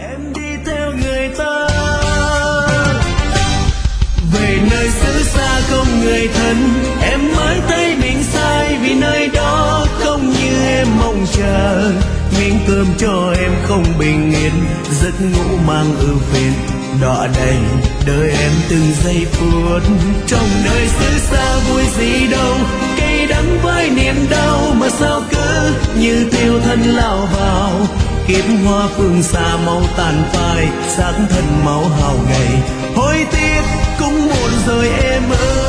em đi theo người ta về nơi xứ xa không người thân. Em mới thấy mình sai vì nơi đó không như em mong chờ. Miếng cơm cho em không bình yên, giấc ngủ mang ưu phiền đọa đầy đời em từng giây phút. Trong đời xứ xa vui gì đâu, cay đắng với niềm đau mà sao cứ như tiêu thân lao vào. Kiếp hoa phương xa mau tàn phai, xác thân máu hao gầy. Hối tiếc cũng muộn rồi em ơi.